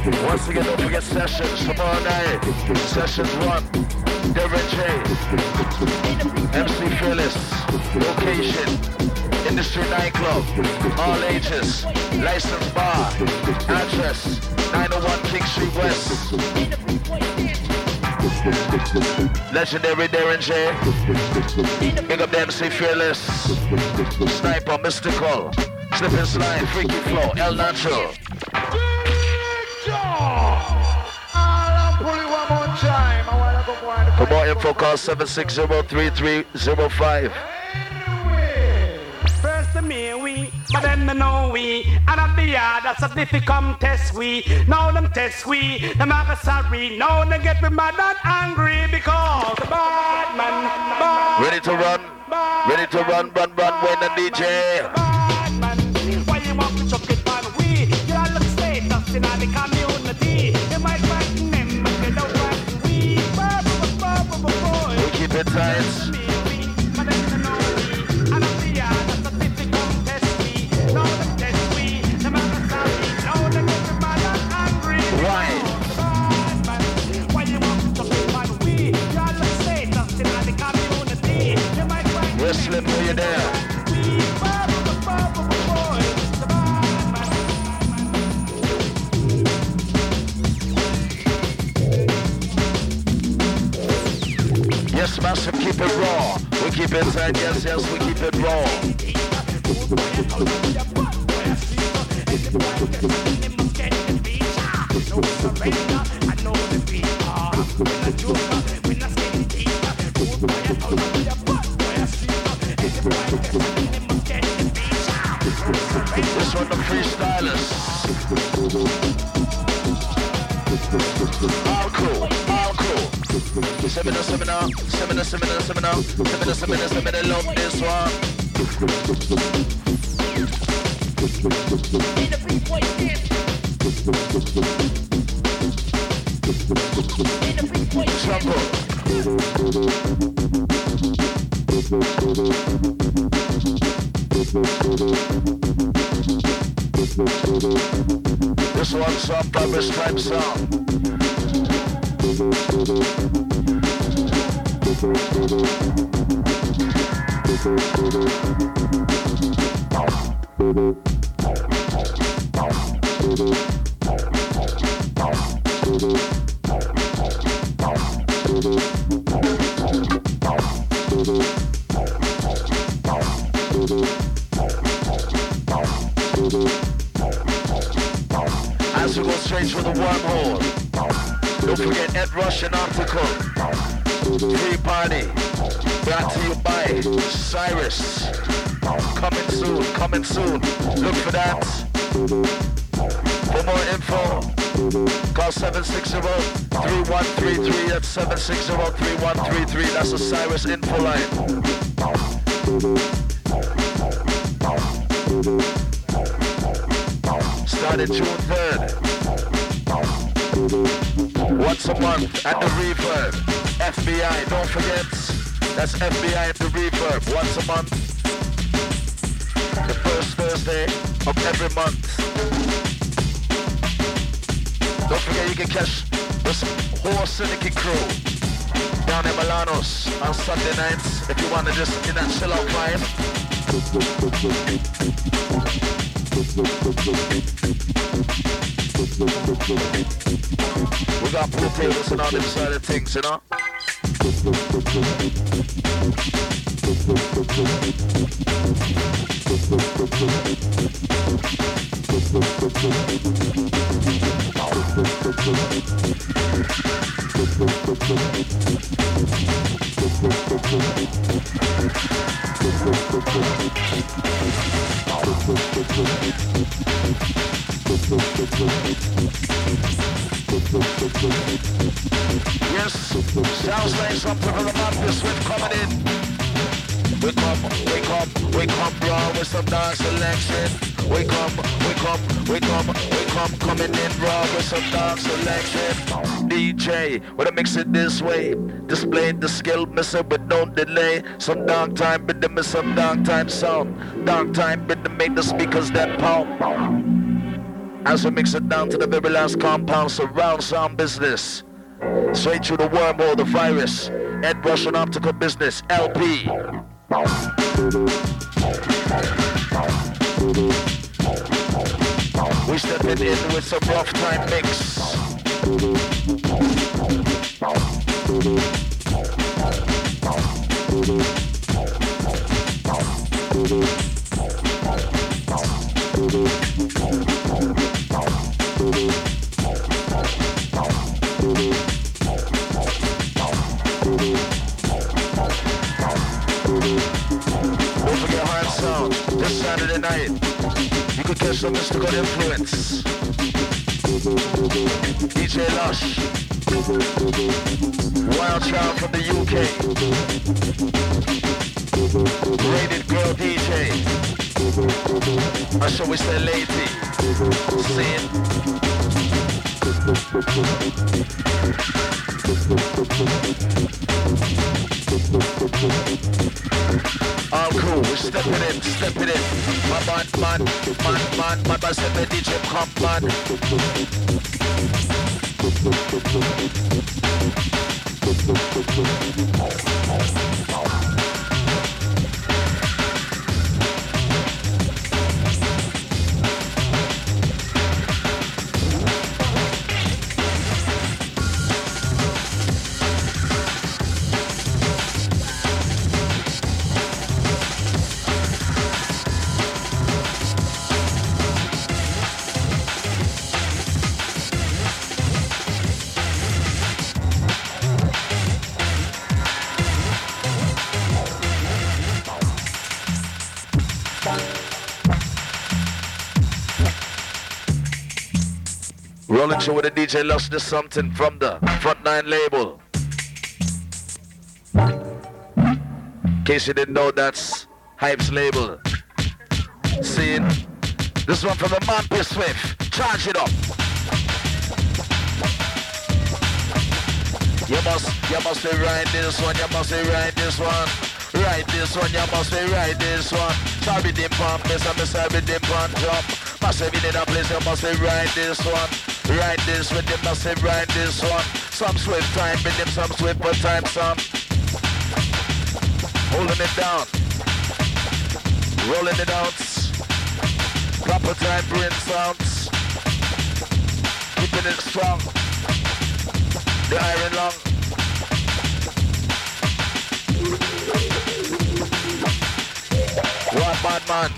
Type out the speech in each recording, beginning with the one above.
Once again, don't forget sessions tomorrow night. Sessions 1, Derek J, MC Phyllis, location, Industry Nightclub, all ages, licensed bar, address, 901 King Street West. Legendary Darren J. Big up the MC Fearless. Sniper, Mystical. Slip and slide, Freaky Flow, El Nacho. For more info, call 760-3305. We, but then they know we, and at the yard, that's a difficult test we. Now them test we, them have a sorry. Now they get me mad and angry because the bad man, ready to run, ready to run, when the DJ. Bad man, why you want to chuck it on we? You all look status in the community. You might find them, but they don't want we. We keep it tight. Slim, are you there? Yes, massive, keep it raw. We keep it tight, yes, we keep it raw. This one the freestylers. All cool, all cool. Seminar, love this one. Trouble. This one's some Barbara's type song. As we go straight through the wormhole, don't forget Ed Rush and Optical. Free party, brought to you by Cyrus. Coming soon. Look for that. For more info, call 760-3133. That's 760-3133. That's the Cyrus info line. Started June 3rd. Once a month at the Reverb. FBI, don't forget. That's FBI at the Reverb. Once a month. The first Thursday of every month. Don't forget you can catch this whole syndicate crew down in Milanos on Sunday nights if you want to just in that chill out vibe. We got pool tables and all them side of things, you know? Yes, sounds like something from the Memphis Swift coming in. We come raw with some dance selection. We come coming in raw with some dance selection. DJ, wanna mix it this way. Display the skill, missing with no delay. Some dark time rhythm and some dark time sound. Dark time rhythm make the speakers that pound. As we mix it down to the very last compound, surround sound business. Straight through the wormhole, the virus. Ed Rush and Optical Business, LP. We stepping in with some rough time mix. Don't forget Hard Sound, this Saturday night. You could catch some mystical influence. DJ Lush, Wild Child from the UK, Rated Girl DJ, or shall we say Lady, Sin. All cool, we're stepping in. My man, my boss said the DJ come man. Rolling through with the DJ Lush, there's something from the Front 9 label. In case you didn't know, that's Hype's label. Seeing this one from the man P Swift. Charge it up. You must be right this one, you must be right this one. Right this one, you must be right this one. Sorry dim pump, miss sorry dim pump jump. Must be in a place, you must be right this one. Right this with them, must be right this one. Some swift time with them, some swift but time some. Holding it down. Rolling it out. Proper time brain sounds. Keeping it strong. The iron lung. One bad man.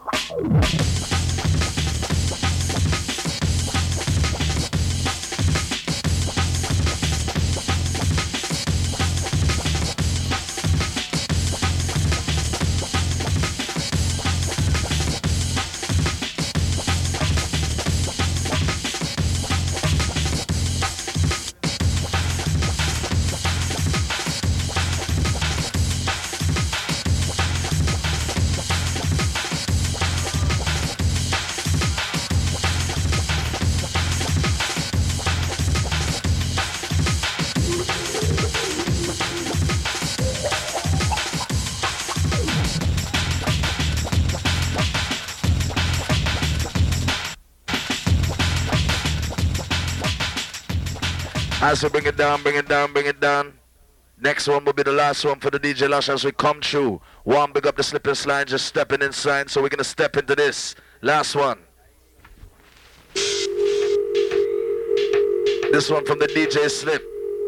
As we bring it down. Next one will be the last one for the DJ Lush as we come through. One, big up the slipping slide, just stepping inside. So we're going to step into this. Last one. This one from the DJ Slip.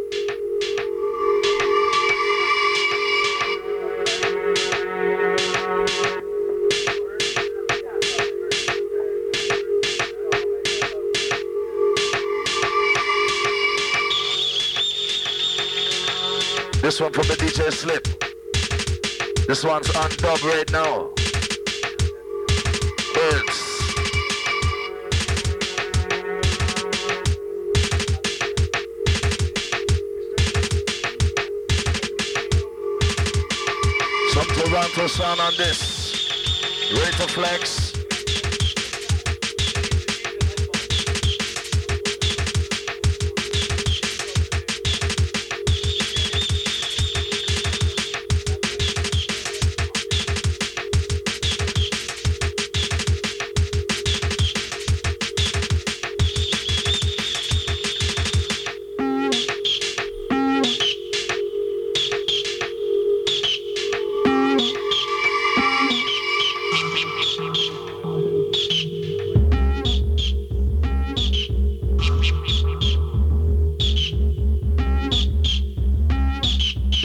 This one from the DJ Slip. This one's on dub right now. Birds. Some Toronto sound on this. Ready to flex?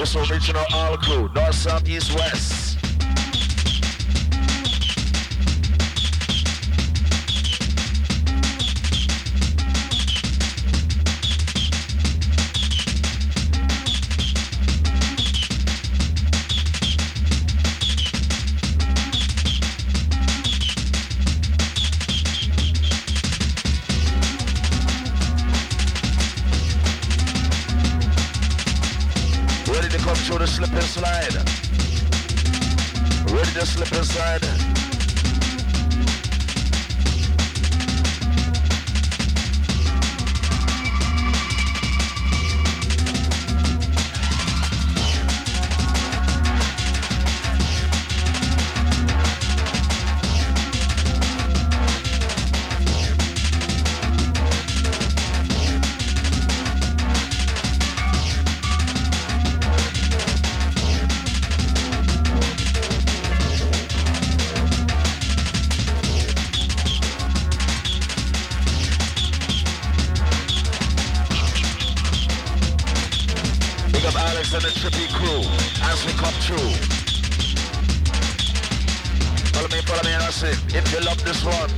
This original all crew, north, south, east, west. Through the slip and slide. Ready to slip and slide. And the trippy crew as we come through. Follow me, and that's it. If you love this one,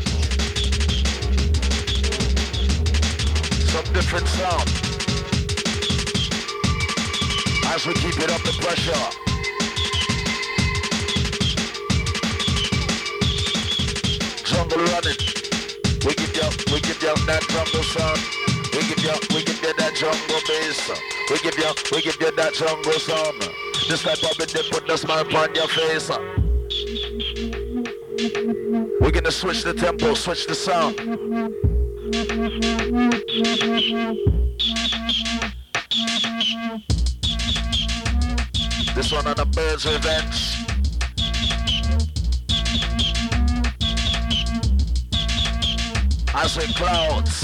some different sound. As we keep it up the pressure. Jungle running. We give you that jungle sound. We give you that jungle bass. We give you that jungle sound. This type of it, they put the smile upon your face. We're gonna switch the tempo, switch the sound. This one on the Birds Revenge. As with clouds.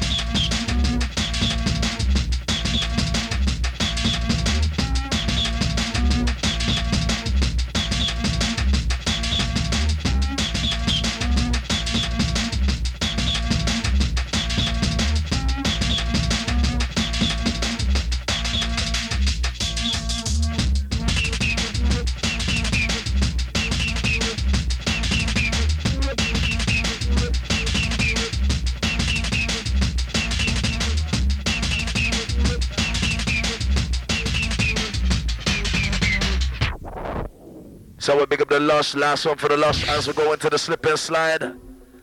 So we pick up the last one for the last as we go into the slip and slide.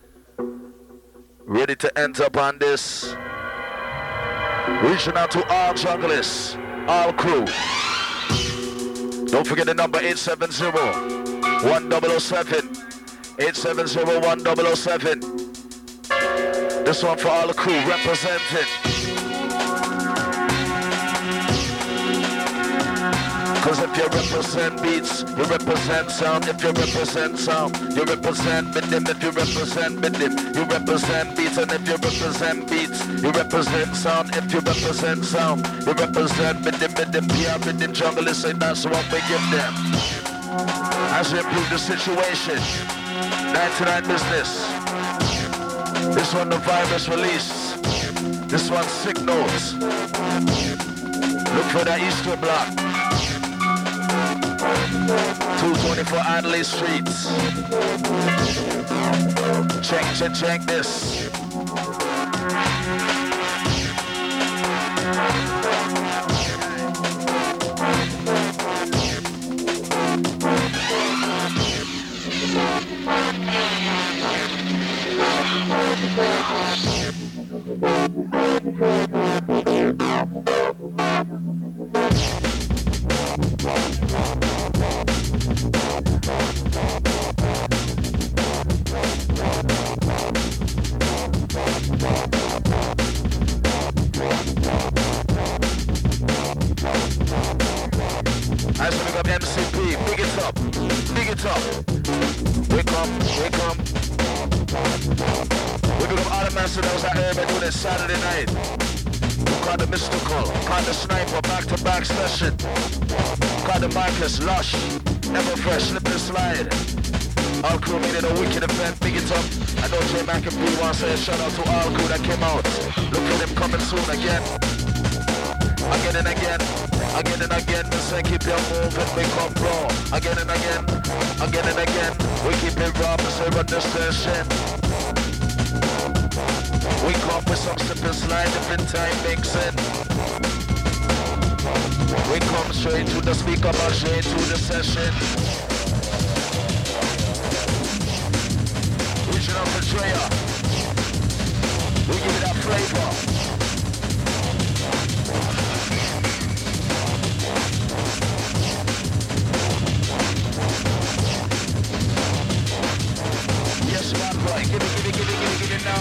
Ready to enter upon this. Reaching out to all junglers, all crew. Don't forget the number 870-1007. 870-1007. This one for all the crew representing. Cause if you represent beats, you represent sound. If you represent sound, you represent rhythm. If you represent rhythm, you represent beats. And if you represent beats, you represent sound. If you represent sound, you represent rhythm. PR rhythm jungle is saying that's what we give them. As we improve the situation, 99 business. This one the virus release. This one signals. Look for that Easter block. 224 Adelaide Streets. Check this. As we pick up MCP, big it up. Wake up. We pick up all the master that was out here doing it Saturday night. We caught the Mystical, caught the Sniper, back-to-back session. Caught the Marcus, Lush, Ever Fresh, Slip and Slide. All crew made it a wicked event, big it up. I know J Mac and P wants to say a shout out to all crew that came out. Look for them coming soon again. Again and again. Again and again, we say keep your moving, we come raw. Again and again, we keep it raw, we say run the session. We come with some simple slide, different time mixing. We come straight to the speaker, but straight to the session. Reaching out for Drea. We give it that flavor. Yes, man, boy. Give it now.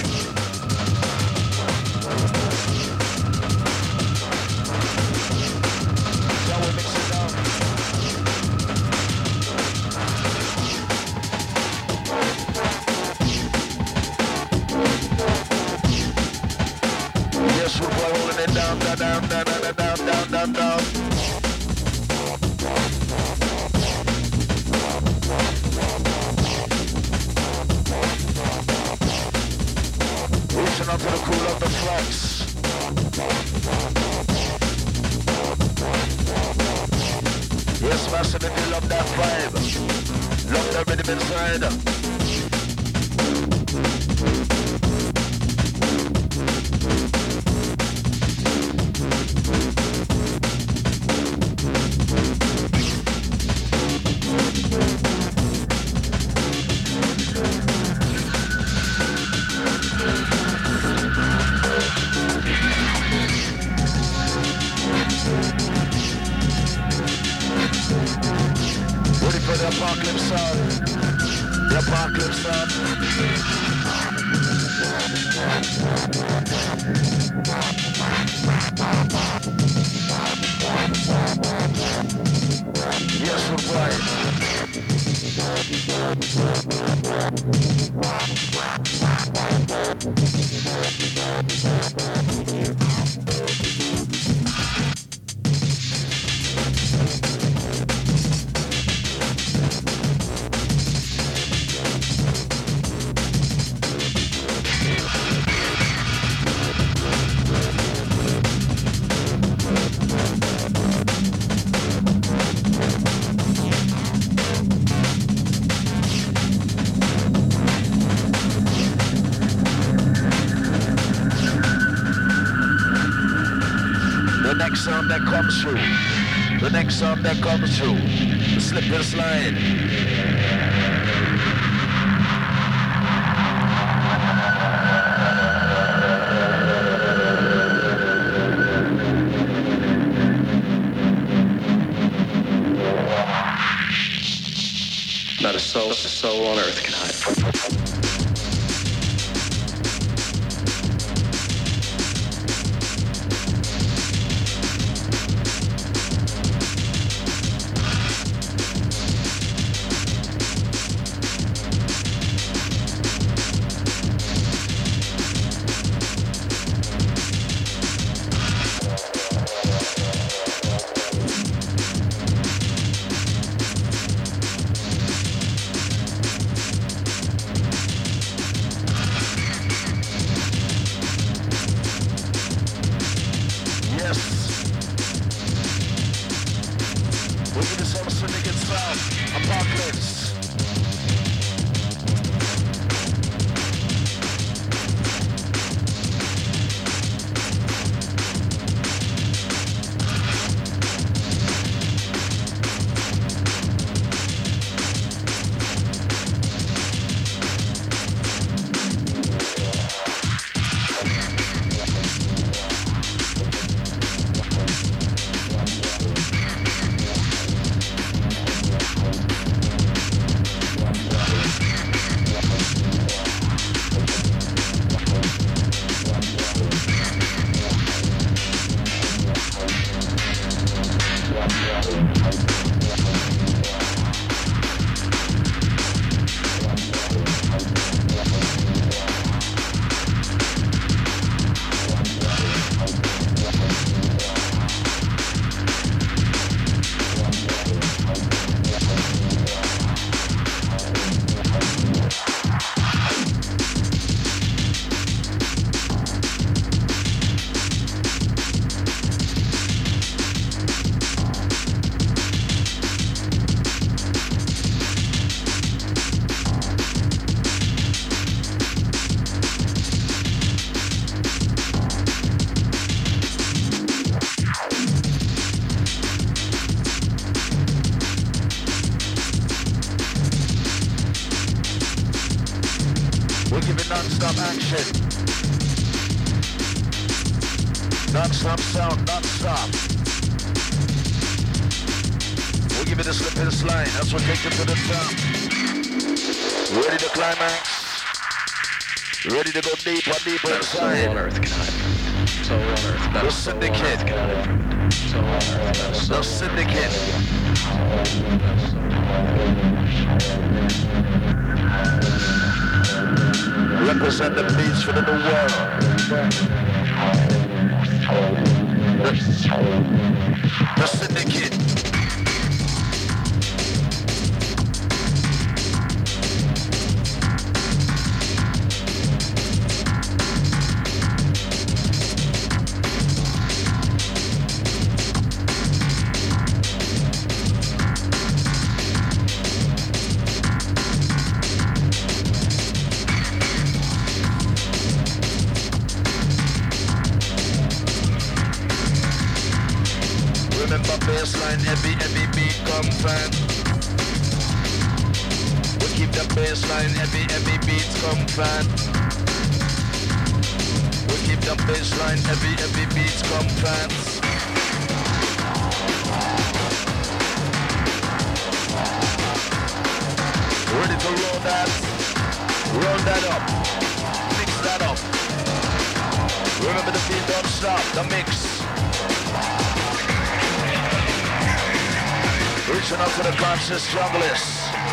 Shall we mix it down? Yes, we're holding it down. Reaching out to the cool of the flex. Yes, master, if you love that vibe, love that rhythm inside. Ready for the apocalypse sound. The apocalypse sound. Yes, we're right. The next sound that comes through, the slip and slide. Not a soul on earth can hide from it. Non-stop sound, non-stop. We'll give it a slip and slide. That's what takes it to the top. Ready to climax? Ready to go deeper, deeper inside? Soul on earth cannot. Soul on earth. The syndicate. Soul on earth. The syndicate. Represent the beats for the new world. The syndicate. Bassline, every beat come fan. We keep the bassline, every beat come fan. We keep the bassline, every beat come fans. Ready to roll that up, mix that up. Remember the beat don't stop, the mix. Reaching out to the conscious junglist.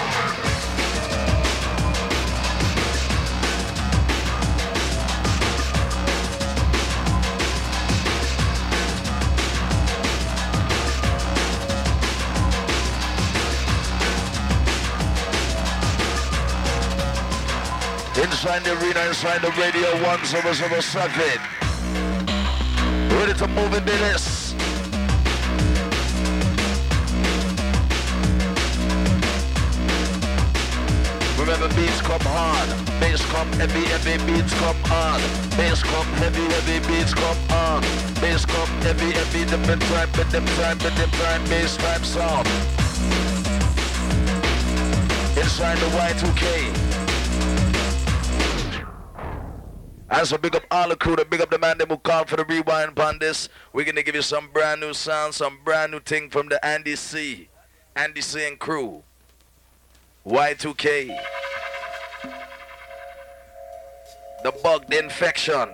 Inside the arena, inside the radio 1007. Ready to move into this. Remember, beats come hard, bass come heavy beats come hard. Bass come heavy beats come hard. Bass come heavy different time, bass time sound. Inside the Y2K. As a big up all the crew, to big up the man that will call for the rewind on this. We're gonna give you some brand new sound, some brand new thing from the Andy C and crew. Y2K. The bug, the infection.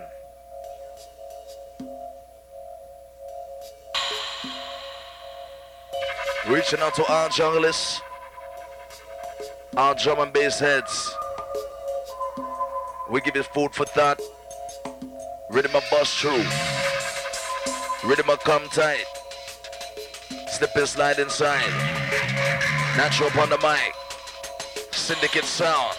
Reaching out to all junglists, all drum and bass heads. We give you food for thought. Rhythm a bust through. Rhythm a come tight. Slip and slide inside. Natural up on the mic. Syndicate sound.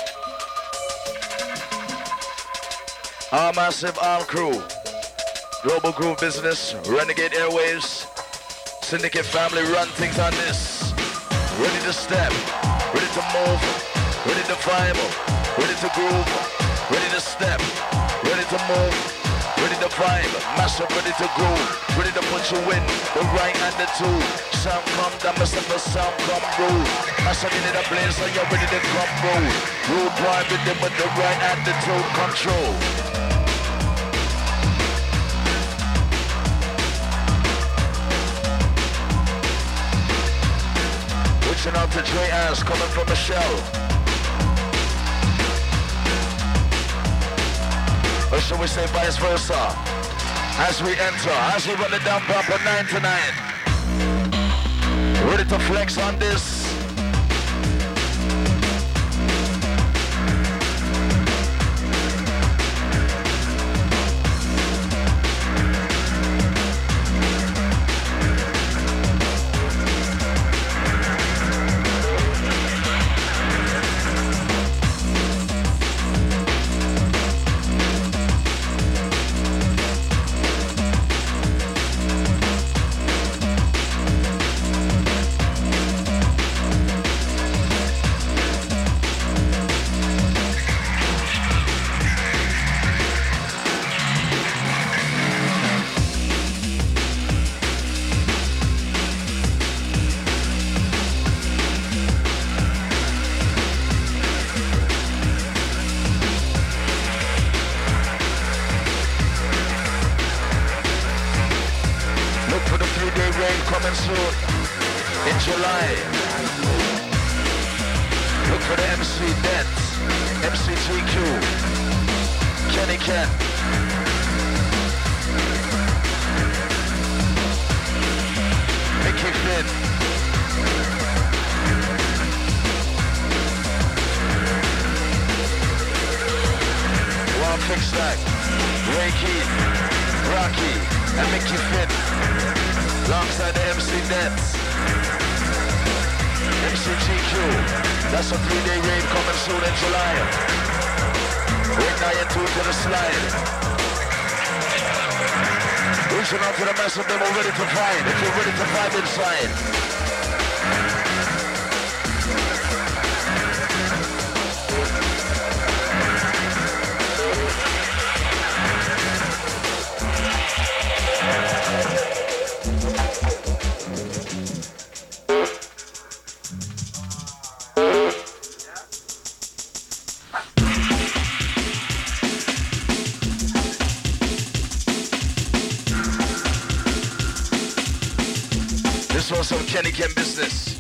All massive, all crew. Global Groove Business, Renegade Airwaves. Syndicate family run things on this. Ready to step, ready to move, ready to vibe, ready to groove, ready to step, ready to move, ready to vibe, massive, ready to groove, ready to put you in the right and the two. Sound come down, myself a sound come rude. Massive in the place, so you're ready to come rude. Rude boy with them with the right attitude, control. Reaching out to Dre Ass, coming from Michelle. Or should we say vice versa? As we enter, as we run it down proper 9 to 9. Ready to flex on this? coming soon in July. Look for the MC Dent, MC GQ, Kenny Ken. Mickey Finn. One Fix Stack, Ray Keith, Rocky, and Mickey Finn. Alongside the MC Dents, MC GQ. That's a 3-day rave coming soon in July. We're now into the slide. Reaching out to the mess of them who are ready to fight. If you're ready to fight inside. This was some Kenny Ken business.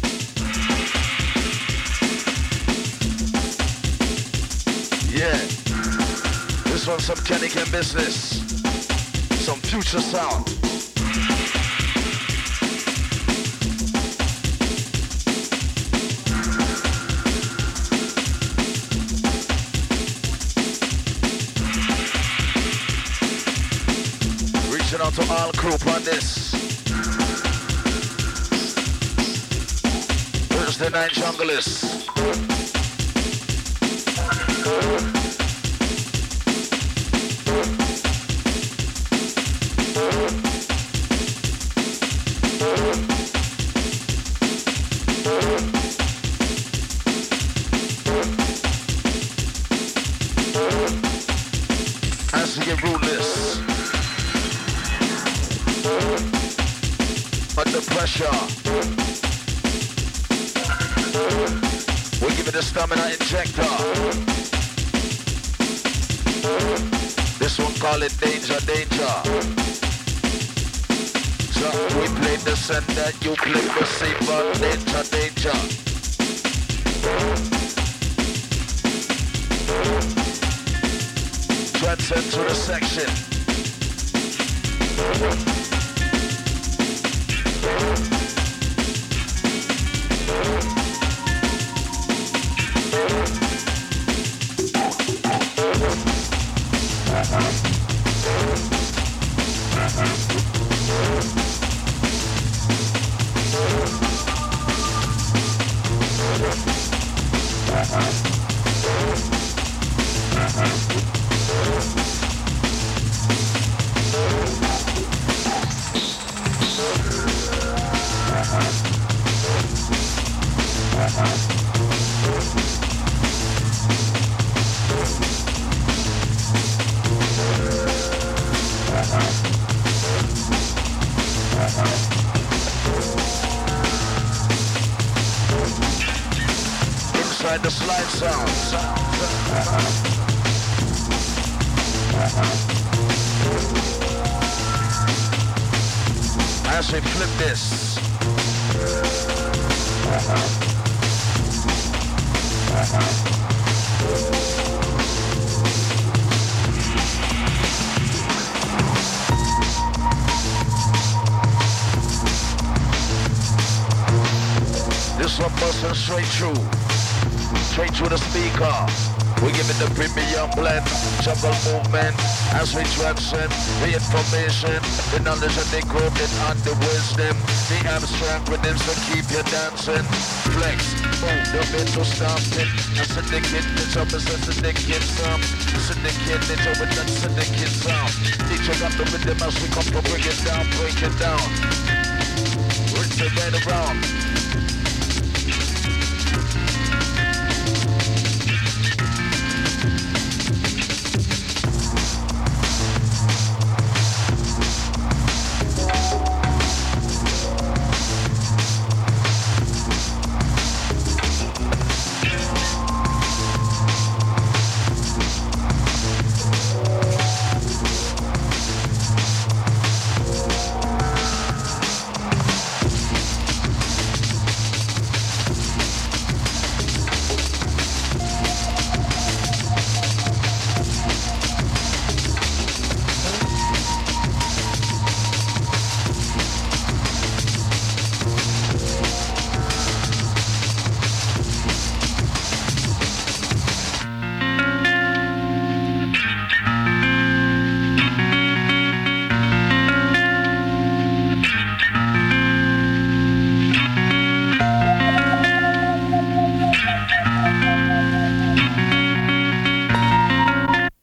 Yeah. This one's some Kenny Ken business. Some future sound. Reaching out to all group on this. The Night Junglers. As we get ruthless, under pressure. We'll give it a stamina injector. This one call it danger, danger. So we play the sender, you play the receiver. Danger, danger. Transcend to the section. Inside the slide sounds. As we flip this. This one busting straight through the speaker. We give it the premium blend, jungle movement, as we transcend the information, the knowledge and the growth and the wisdom, the abstract rhythms to keep you dancing. Flex, move the mental stomping, a syndicate, it's up as a syndicate sound, syndicate, it's over that syndicate sound. Teach us up the rhythm as we come to break it down, break it down. Rinse it right around.